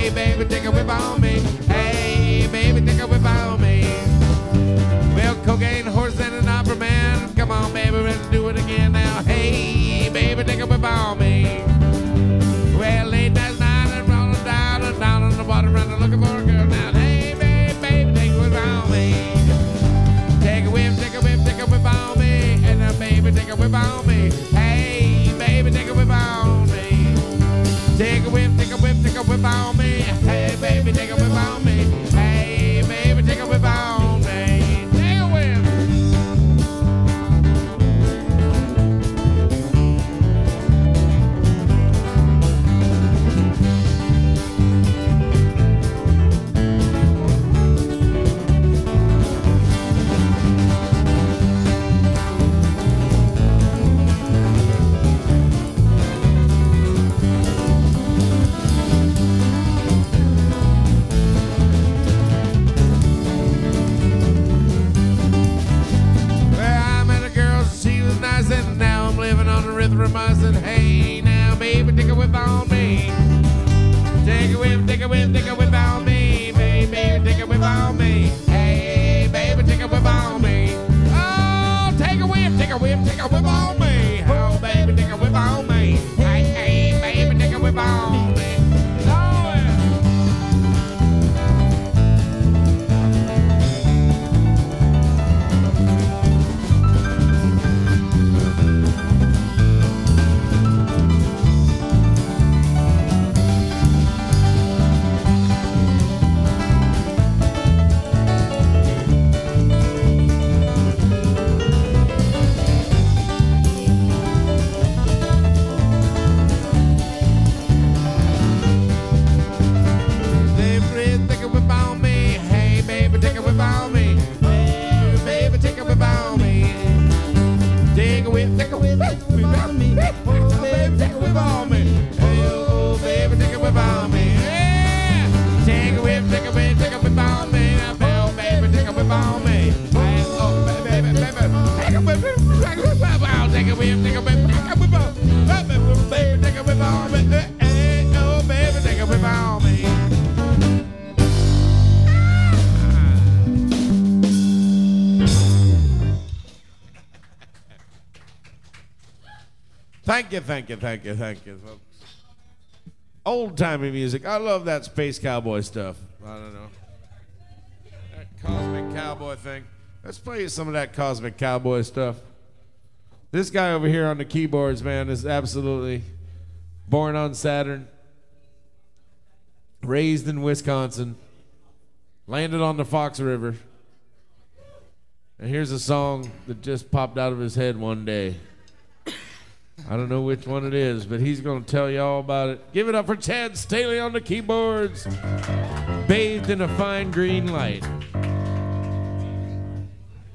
Hey, baby, take a whip on me. Hey, baby, take a whip on me. Well, cocaine, horse, and an opera man. Come on, baby, let's do it again now. Hey, baby, take a whip on me. Well, late last night and rolling down and down on the water running looking for a girl now. Hey, baby, take a whip on me. Take a whip, take a whip, take a whip on me. And now, baby, take a whip on me. Hey, baby, take a whip on me. Take a whip, take a whip, take a whip on me. Hey, baby, take a whip on me. Hey, baby, take a whip on me. Take a whip. And now I'm living on erythromycin. Hey, now, baby, take a whip on me. Take a whip, take a whip, take a whip on me. Baby, take a whip on me. Hey, baby, take a whip on me. Oh, take a whip, take a whip, take a whip on me. Oh, baby, take a whip on me. Hey, baby, take a whip on me. Oh, yeah. Thank you, folks. Old-timey music. I love that space cowboy stuff. I don't know. That cosmic cowboy thing. Let's play you some of that cosmic cowboy stuff. This guy over here on the keyboards, man, is absolutely born on Saturn, raised in Wisconsin, landed on the Fox River. And here's a song that just popped out of his head one day. I don't know which one it is, but he's going to tell you all about it. Give it up for Chad Staley on the keyboards. Bathed in a fine green light.